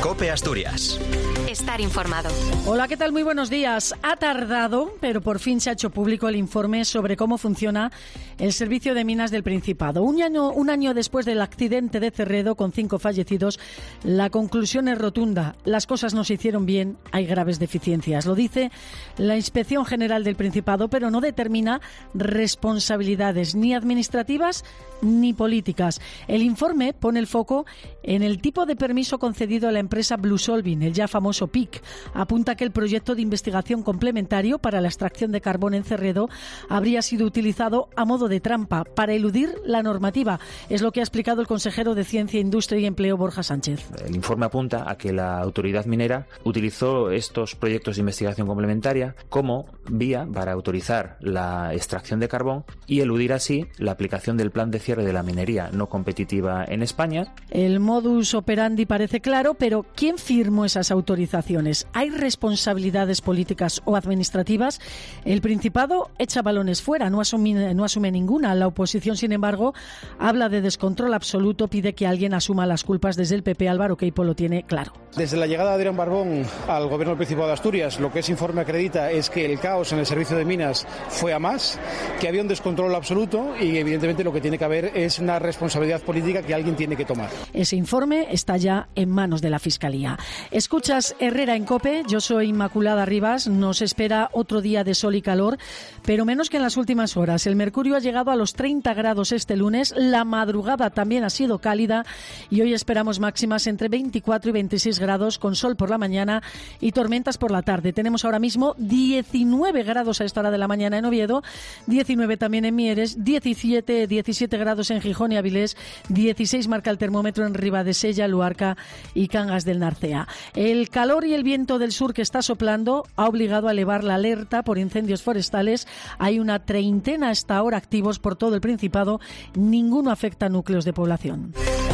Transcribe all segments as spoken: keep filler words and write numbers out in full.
COPE Asturias. Estar informado. Hola, ¿qué tal? Muy buenos días. Ha tardado, pero por fin se ha hecho público el informe sobre cómo funciona el Servicio de Minas del Principado. Un año, un año después del accidente de Cerredo, con cinco fallecidos, la conclusión es rotunda. Las cosas no se hicieron bien, hay graves deficiencias. Lo dice la Inspección General del Principado, pero no determina responsabilidades ni administrativas ni políticas. El informe pone el foco en el tipo de permiso concedido a la empresa Blue Solving, el ya famoso P I C. Apunta que el proyecto de investigación complementario para la extracción de carbón en Cerredo habría sido utilizado a modo de trampa para eludir la normativa. Es lo que ha explicado el consejero de Ciencia, Industria y Empleo, Borja Sánchez. El informe apunta a que la autoridad minera utilizó estos proyectos de investigación complementaria como vía para autorizar la extracción de carbón y eludir así la aplicación del plan de cierre de la minería no competitiva en España. El modus operandi parece claro, pero ¿quién firmó esas autorizaciones? ¿Hay responsabilidades políticas o administrativas? El Principado echa balones fuera, no asume, no asume ninguna. La oposición, sin embargo, habla de descontrol absoluto, pide que alguien asuma las culpas. Desde el P P, Álvaro Queipo lo tiene claro. Desde la llegada de Adrián Barbón al Gobierno del Principado de Asturias, lo que ese informe acredita es que el caos en el servicio de minas fue a más, que había un descontrol absoluto y evidentemente lo que tiene que haber es una responsabilidad política que alguien tiene que tomar. Ese informe está ya en manos de la Fiscalía. Escuchas Herrera en COPE, yo soy Inmaculada Rivas. Nos espera otro día de sol y calor, pero menos que en las últimas horas. El mercurio ha llegado a los treinta grados este lunes, la madrugada también ha sido cálida y hoy esperamos máximas entre veinticuatro y veintiséis grados, con sol por la mañana y tormentas por la tarde. Tenemos ahora mismo diecinueve grados a esta hora de la mañana en Oviedo, diecinueve también en Mieres, diecisiete, diecisiete grados en Gijón y Avilés, dieciséis marca el termómetro en Ribadesella, Luarca y Cangas del Narcea. El calor y el viento del sur que está soplando ha obligado a elevar la alerta por incendios forestales. Hay una treintena hasta ahora activos por todo el Principado. Ninguno afecta a núcleos de población.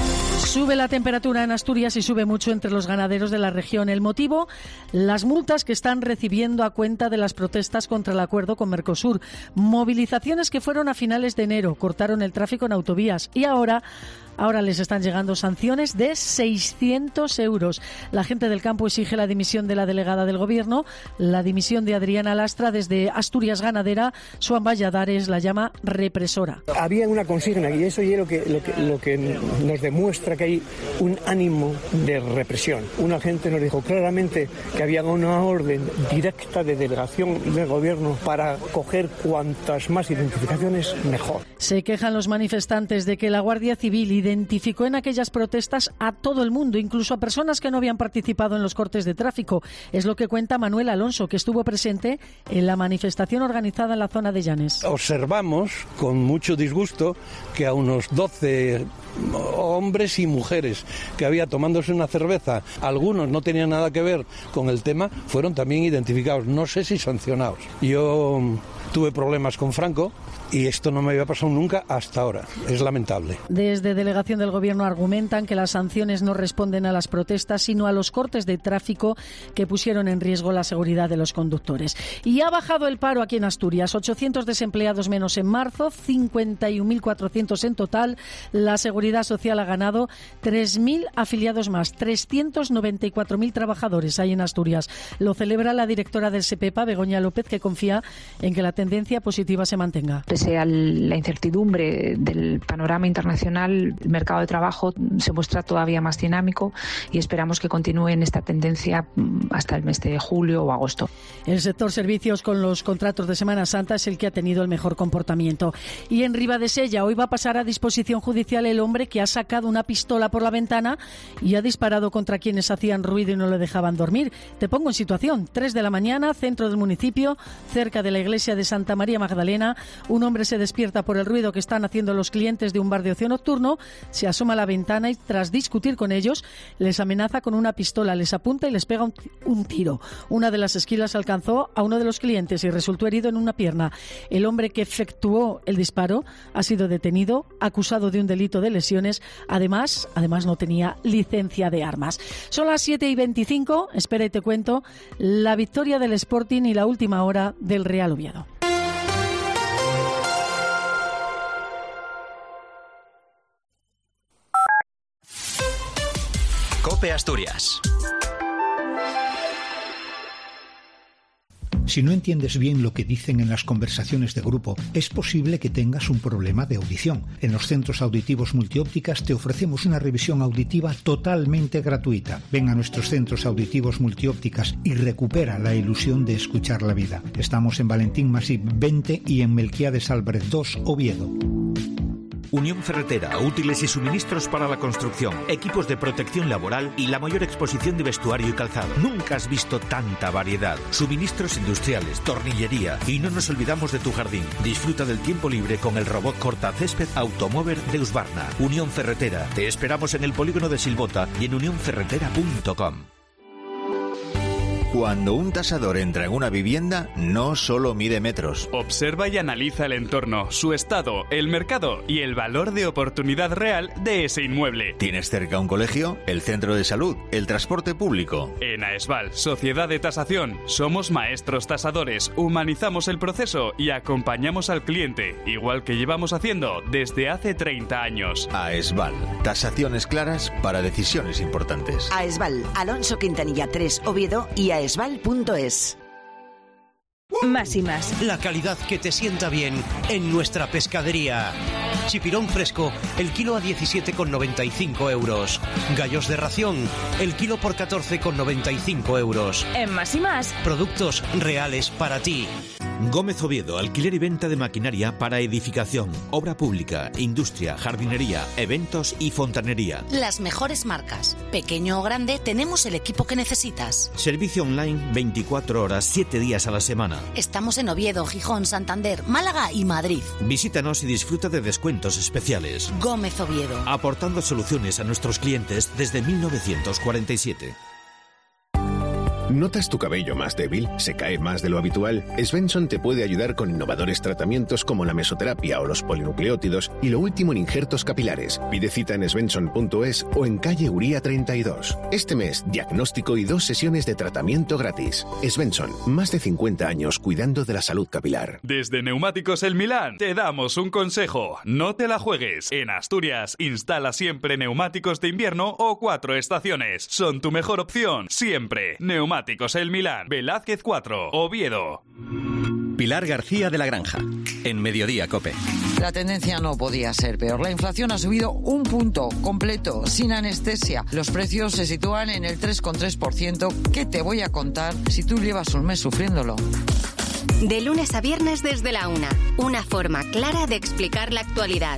Sube la temperatura en Asturias y sube mucho entre los ganaderos de la región. El motivo, las multas que están recibiendo a cuenta de las protestas contra el acuerdo con Mercosur. Movilizaciones que fueron a finales de enero, cortaron el tráfico en autovías y ahora... Ahora les están llegando sanciones de seiscientos euros. La gente del campo exige la dimisión de la delegada del Gobierno, la dimisión de Adriana Lastra. Desde Asturias Ganadera, Suan Valladares la llama represora. Había una consigna y eso es lo que, lo, que, lo que nos demuestra que hay un ánimo de represión. Un agente nos dijo claramente que había una orden directa de delegación del Gobierno para coger cuantas más identificaciones mejor. Se quejan los manifestantes de que la Guardia Civil identificó en aquellas protestas a todo el mundo, incluso a personas que no habían participado en los cortes de tráfico. Es lo que cuenta Manuel Alonso, que estuvo presente en la manifestación organizada en la zona de Llanes. Observamos con mucho disgusto que a unos doce hombres y mujeres que había tomándose una cerveza, algunos no tenían nada que ver con el tema, fueron también identificados, no sé si sancionados. Yo tuve problemas con Franco y esto no me había pasado nunca hasta ahora. Es lamentable. Desde delegación del Gobierno argumentan que las sanciones no responden a las protestas, sino a los cortes de tráfico que pusieron en riesgo la seguridad de los conductores. Y ha bajado el paro aquí en Asturias. ochocientos desempleados menos en marzo, cincuenta y un mil cuatrocientos en total. La Seguridad Social ha ganado tres mil afiliados más, trescientos noventa y cuatro mil trabajadores hay en Asturias. Lo celebra la directora del SEPEPA, Begoña López, que confía en que la tendencia positiva se mantenga. Pese a la incertidumbre del panorama internacional, el mercado de trabajo se muestra todavía más dinámico y esperamos que continúe en esta tendencia hasta el mes de julio o agosto. El sector servicios con los contratos de Semana Santa es el que ha tenido el mejor comportamiento. Y en Ribadesella hoy va a pasar a disposición judicial el hombre que ha sacado una pistola por la ventana y ha disparado contra quienes hacían ruido y no le dejaban dormir. Te pongo en situación. tres de la mañana, centro del municipio, cerca de la iglesia de Santa María Magdalena. Un hombre se despierta por el ruido que están haciendo los clientes de un bar de ocio nocturno, se asoma a la ventana y tras discutir con ellos les amenaza con una pistola, les apunta y les pega un, un tiro. Una de las esquilas alcanzó a uno de los clientes y resultó herido en una pierna. El hombre que efectuó el disparo ha sido detenido, acusado de un delito de lesiones. Además, además no tenía licencia de armas. Son las siete y veinticinco, espera y te cuento la victoria del Sporting y la última hora del Real Oviedo. COPE Asturias. Si no entiendes bien lo que dicen en las conversaciones de grupo, es posible que tengas un problema de audición. En los centros auditivos Multiópticas te ofrecemos una revisión auditiva totalmente gratuita. Ven a nuestros centros auditivos Multiópticas y recupera la ilusión de escuchar la vida. Estamos en Valentín Masip veinte y en Melquiades Álvarez dos, Oviedo. Unión Ferretera, útiles y suministros para la construcción, equipos de protección laboral y la mayor exposición de vestuario y calzado. Nunca has visto tanta variedad. Suministros industriales, tornillería y no nos olvidamos de tu jardín. Disfruta del tiempo libre con el robot cortacésped Automover de Husqvarna. Unión Ferretera. Te esperamos en el polígono de Silvota y en unión ferretera punto com. Cuando un tasador entra en una vivienda, no solo mide metros. Observa y analiza el entorno, su estado, el mercado y el valor de oportunidad real de ese inmueble. ¿Tienes cerca un colegio, el centro de salud, el transporte público? En AESVAL, Sociedad de Tasación, somos maestros tasadores, humanizamos el proceso y acompañamos al cliente, igual que llevamos haciendo desde hace treinta años. AESVAL, tasaciones claras para decisiones importantes. AESVAL, Alonso Quintanilla tres, Oviedo y a aesval punto es. Más y más. La calidad que te sienta bien en nuestra pescadería. Chipirón fresco, el kilo a diecisiete con noventa y cinco euros. Gallos de ración, el kilo por catorce con noventa y cinco euros. En Más y Más. Productos reales para ti. Gómez Oviedo, alquiler y venta de maquinaria para edificación, obra pública, industria, jardinería, eventos y fontanería. Las mejores marcas. Pequeño o grande, tenemos el equipo que necesitas. Servicio online veinticuatro horas, siete días a la semana. Estamos en Oviedo, Gijón, Santander, Málaga y Madrid. Visítanos y disfruta de descuentos especiales. Gómez Oviedo. Aportando soluciones a nuestros clientes desde mil novecientos cuarenta y siete. ¿Notas tu cabello más débil? ¿Se cae más de lo habitual? Svensson te puede ayudar con innovadores tratamientos como la mesoterapia o los polinucleótidos y lo último en injertos capilares. Pide cita en svensson punto es o en calle Uría treinta y dos. Este mes, diagnóstico y dos sesiones de tratamiento gratis. Svensson, más de cincuenta años cuidando de la salud capilar. Desde Neumáticos El Milán te damos un consejo. No te la juegues. En Asturias, instala siempre neumáticos de invierno o cuatro estaciones. Son tu mejor opción, siempre. Neumáticos El Milán, Velázquez cuatro, Oviedo. Pilar García de la Granja, en Mediodía COPE. La tendencia no podía ser peor. La inflación ha subido un punto completo, sin anestesia. Los precios se sitúan en el tres coma tres por ciento. ¿Qué te voy a contar si tú llevas un mes sufriéndolo? De lunes a viernes desde la una. Una forma clara de explicar la actualidad.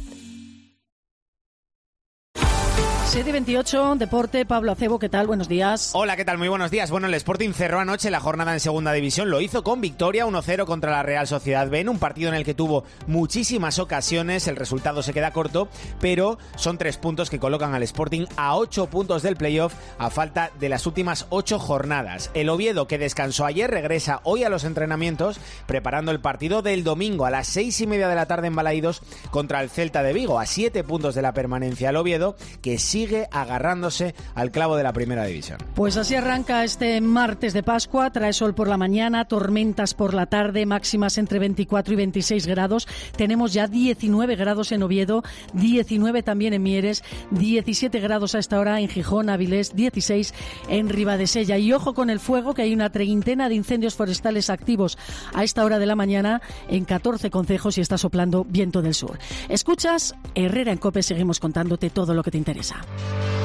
siete veintiocho, Deporte, Pablo Acebo, ¿qué tal? Buenos días. Hola, ¿qué tal? Muy buenos días. Bueno, el Sporting cerró anoche la jornada en Segunda División. Lo hizo con victoria uno cero contra la Real Sociedad B, en un partido en el que tuvo muchísimas ocasiones. El resultado se queda corto, pero son tres puntos que colocan al Sporting a ocho puntos del playoff a falta de las últimas ocho jornadas. El Oviedo, que descansó ayer, regresa hoy a los entrenamientos, preparando el partido del domingo a las seis y media de la tarde en Balaídos contra el Celta de Vigo, a siete puntos de la permanencia. El Oviedo, que sigue sigue agarrándose al clavo de la Primera División. Pues así arranca este martes de Pascua. Trae sol por la mañana, tormentas por la tarde, máximas entre veinticuatro y veintiséis grados. Tenemos ya diecinueve grados en Oviedo, diecinueve también en Mieres, diecisiete grados a esta hora en Gijón, Avilés, dieciséis en Ribadesella. Y ojo con el fuego, que hay una treintena de incendios forestales activos a esta hora de la mañana en catorce concejos y está soplando viento del sur. Escuchas Herrera en COPE, seguimos contándote todo lo que te interesa.